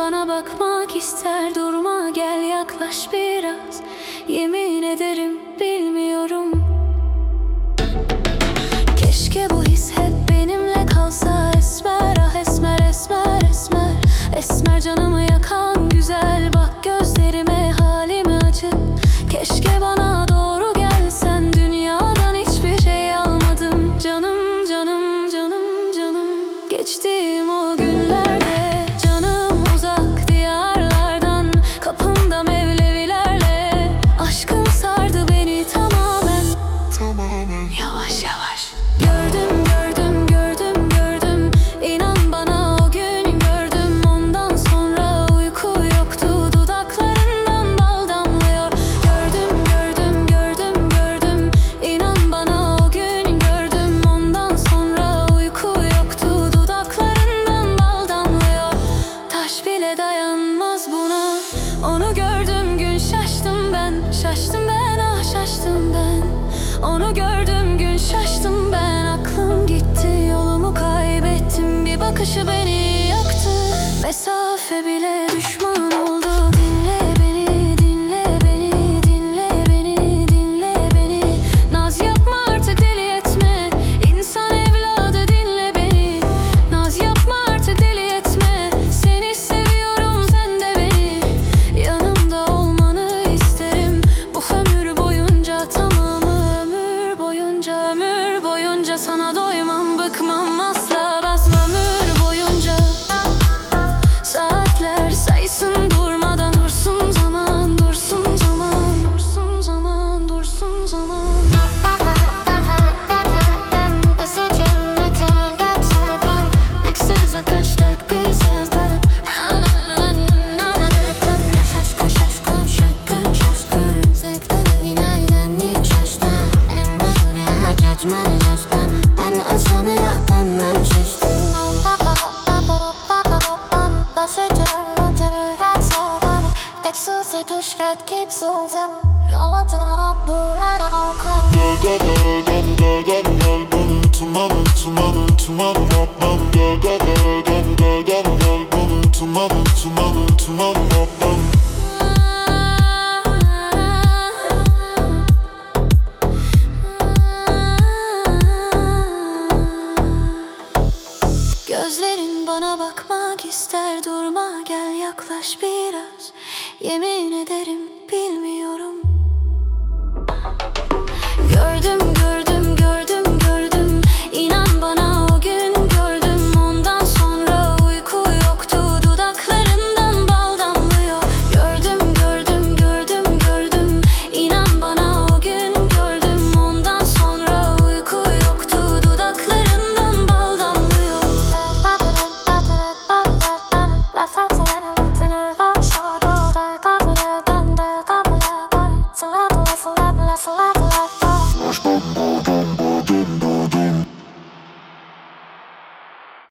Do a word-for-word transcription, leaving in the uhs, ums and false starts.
bana bakmak ister, durma gel yaklaş biraz. Yemin ederim bilmiyorum. Keşke bu his hep benimle kalsa. Esmer ah esmer esmer esmer esmer, canımı yakan güzel, bak gözlerime halimi açıp. Keşke bana doğru gelsen, dünyadan hiçbir şey almadım. Canım canım canım canım, geçtiğim o günlerde. Canım uzak diyarlardan, kapımda mevlevilerle. Aşkın sardı beni tamamen, tamamen. Yavaş yavaş gördüm gördüm gördüm gördüm, İnan bana o gün gördüm. Ondan sonra uyku yoktu, dudaklarından bal damlıyor. Gördüm gördüm gördüm gördüm, İnan bana o gün gördüm. Ondan sonra uyku yoktu, dudaklarından bal damlıyor. Taş bile dayanmaz buna. Onu gördüm gün şaştım ben, şaştım ben ah şaştım ben. Onu gördüm gün şaştım ben, aklım gitti, yolumu kaybettim. Bir bakışı beni yaktı, mesafe bile düşman oldu. Dinle beni, dinle beni, dinle beni, dinle beni. Naz yapma artık, deli etme, İnsan evladı dinle beni. Naz yapma artık, deli etme, seni seviyorum sen de beni. Yanımda olmanı isterim bu ömür boyunca, tamamı ömür boyunca. Ömür boyunca sana doymam, bıkmam asla, basmam ömür boyunca. Saatler saysın durmadan, dursun zaman, dursun zaman, dursun zaman, dursun zaman. Tuż kredki psuzem, yolata buraya okan. Gel gel gel gel gel gel gel bana tumanı tumanı tumanı yapmam. Gel gel gel gel gel gel gel bana tumanı tumanı tumanı yapmam. Gözlerin bana bakmak ister, durma gel yaklaş biraz. Yemin ederim bilmiyorum.